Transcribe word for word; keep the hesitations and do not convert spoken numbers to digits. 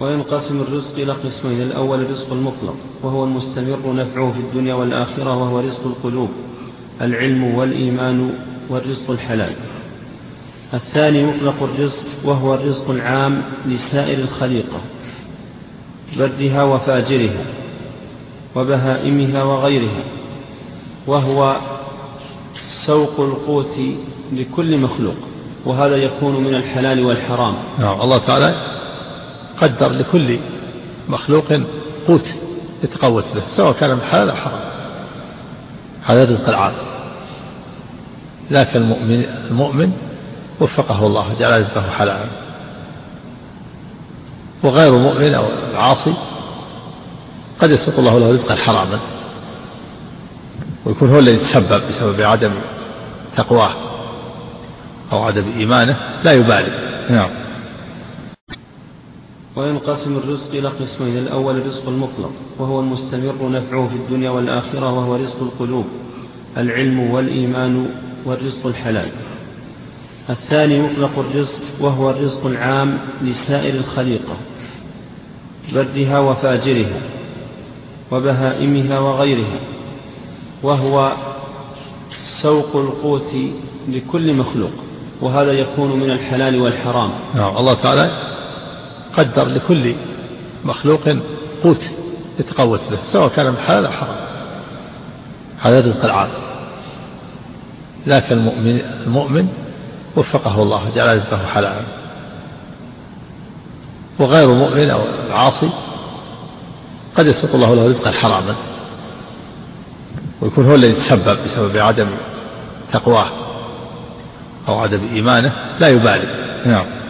وينقسم الرزق إلى قسمين: الأول الرزق المطلق وهو المستمر نفعه في الدنيا والآخرة، وهو رزق القلوب، العلم والإيمان والرزق الحلال. الثاني مطلق الرزق وهو الرزق العام لسائر الخليقة، بردها وفاجرها وبهائمها وغيرها، وهو سوق القوت لكل مخلوق، وهذا يكون من الحلال والحرام. نعم. الله تعالى قدر لكل مخلوق قوت يتقوت به، سواء كان من حلال أو حرام. هذا الرزق العام. لكن المؤمن, المؤمن وفقه الله جعل رزقه حلالا، وغير المؤمن أو العاصي قد يسوق الله له رزقا حراما، ويكون هو الذي يتسبب بسبب عدم تقواه أو عدم إيمانه، لا يبالي. نعم. وينقسم الرزق إلى قسمين: الأول الرزق المطلق وهو المستمر نفعه في الدنيا والآخرة، وهو رزق القلوب، العلم والإيمان والرزق الحلال. الثاني مطلق الرزق وهو الرزق العام لسائر الخليقة، بردها وفاجرها وبهائمها وغيرها، وهو سوق القوت لكل مخلوق، وهذا يكون من الحلال والحرام. نعم. الله تعالى قدر لكل مخلوق قوت يتقوت به، سواء كان من حلال أو حرام. هذا الرزق العام. لكن المؤمن, المؤمن وفقه الله جعل رزقه حلالا، وغير المؤمن أو العاصي قد يسوق الله له رزقا حراما، ويكون هو الذي يتسبب بسبب عدم تقواه أو عدم إيمانه، لا يبالي. نعم.